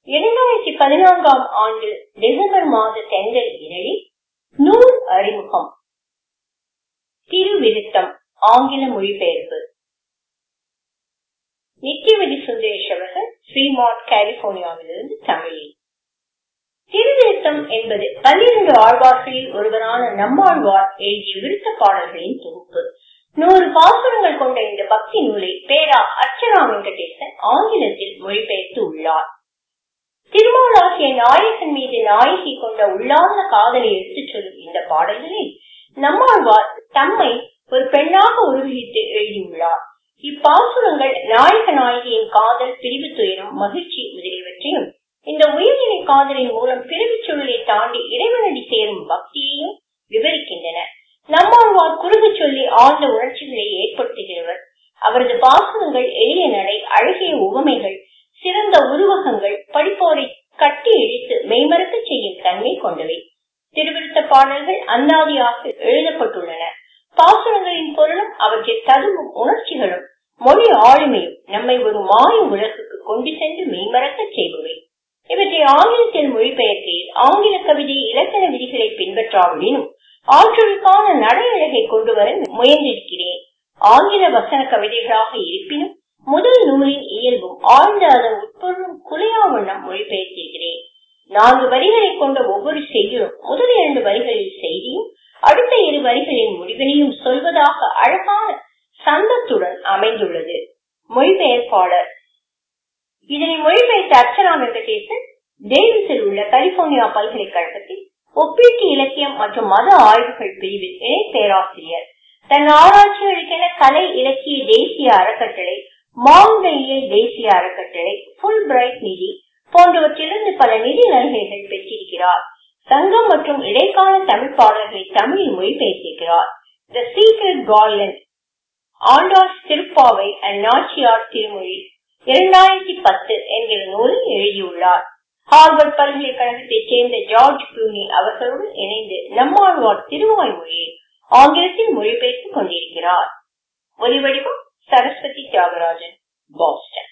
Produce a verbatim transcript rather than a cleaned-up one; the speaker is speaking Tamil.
இரண்டாயிரத்தி பதினான்காம் ஆண்டு டிசம்பர் மாத தென்றல் இதழில் நூல் அறிமுகம். திருவிருத்தம் ஆங்கில மொழிபெயர்ப்பு. நித்யவதி சுந்தரேஷ் அவர்கள் ஃப்ரீமான்ட், கலிபோர்னியாவிலிருந்து தமிழில். திருவிருத்தம் என்பது பன்னிரண்டு ஆழ்வார்களில் ஒருவரான நம்மாழ்வார் எழுதிய விருத்த பாடல்களின் தொகுப்பு. நூறு பாசுரங்கள் கொண்ட இந்த பக்தி நூலை பேரா அர்ச்சனா வெங்கடேசன் ஆங்கிலத்தில் மொழிபெயர்த்து உள்ளார். திருமாலாகிய நாயகன் மீது நாயகி கொண்ட உள்ளார்ந்த காதலை எடுத்துச் சொல்லும் இந்த பாடல்களில் நம்மாழ்வார் தம்மை ஒரு பெண்ணாக உருவகித்து எழுதியுள்ளார். இப்பாசுரங்கள் நாயக நாயகியின் காதல், பிரிவு துயரம், மகிழ்ச்சி முதலியவற்றையும், இந்த உயர்நிலை காதலின் மூலம் பிறவி சூழலை தாண்டி இறைவனடி சேரும் பக்தியையும் விவரிக்கின்றன. நம்மாழ்வார் குறுக சொல்லி ஆழ்ந்த உணர்ச்சிகளை ஏற்படுத்துகிறவர். அவரது பாசுரங்கள் எளிய நடை, அழகிய உவமைகள், சிறந்த உருவகங்கள், படிப்போரை கட்டி இழுத்து மெய்மறக்க செய்யும் தன்மை கொண்டவை. திருவிருத்த பாடல்கள் அந்தாதியாக எழுதப்பட்டுள்ளன. பாசுரங்களின் பொருளும் அவற்றில் ததும்பும் உணர்ச்சிகளும் மொழி ஆளுமையும் நம்மை ஒரு மாய உலகுக்கு கொண்டு சென்று மெய்மறக்க செய்பவை. இவற்றை ஆங்கிலத்தில் மொழிபெயர்க்கையில் ஆங்கில கவிதை இலக்கண விதிகளை பின்பற்றாவிடனும் ஆற்றலுக்கான நடையழகை கொண்டு வர முயன்றிருக்கிறேன். ஆங்கில வசன கவிதைகளாக இருப்பினும் முதல் நூலின் இயல்பும் ஆழ்ந்த அதன் உட்பொருளும் குலையா வண்ணம் மொழிபெயர்த்திருக்கிறேன். நான்கு வரிகளை கொண்ட ஒவ்வொரு செய்யுளும் முதல் இரண்டு வரிகளில் செய்தியும் அடுத்த இரு வரிகளின் முடிவினையும் சொல்வதாக அழகான சந்தத்துடன் அமைந்துள்ளது. மொழிபெயர்ப்பாளர். இதனை மொழிபெயர்த்த அர்ச்சனா வெங்கடேசன் டேவிஸில் உள்ள கலிபோர்னியா பல்கலைக்கழகத்தில் ஒப்பீட்டு இலக்கியம் மற்றும் மத ஆய்வுகள் பிரிவில் இணை பேராசிரியர். தன் ஆராய்ச்சிகளுக்கென கலை இலக்கிய தேசிய அறக்கட்டளை, மாங்கல்ய தேசிய அறக்கட்டளை, ஃபுல் பிரைட் நிதி போன்றவற்றிலிருந்து பல நிதி நல்கைகள் பெற்றிருக்கிறார். சங்கம் மற்றும் இடைக்கால தமிழ் பாடல்களை தமிழில் மொழிபெயர்த்திருக்கிறார். The secret garland, Andal Thiruppavai and Nachiyar Thirumozhi இரண்டாயிரத்தி பத்து என்கிற நூலை எழுதியுள்ளார். ஹார்வர்ட் பல்கலைக்கழகத்தைச் சேர்ந்த ஜார்ஜ் க்ளூனி அவர்களுடன் இணைந்து நம்மாழ்வார் திருவாய்மொழியை ஆங்கிலத்தில் மொழிபெயர்த்துக் கொண்டிருக்கிறார். ஒலிவடிவம் சரஸ்வதி தியாகராஜன், பாஸ்டன்.